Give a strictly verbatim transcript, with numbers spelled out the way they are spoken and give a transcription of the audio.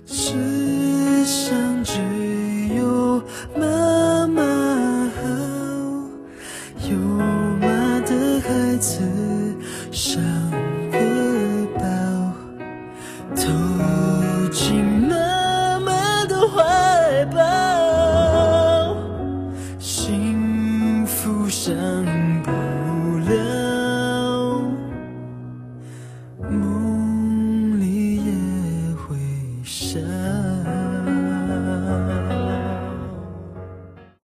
世上只有妈妈好，有妈的孩子少。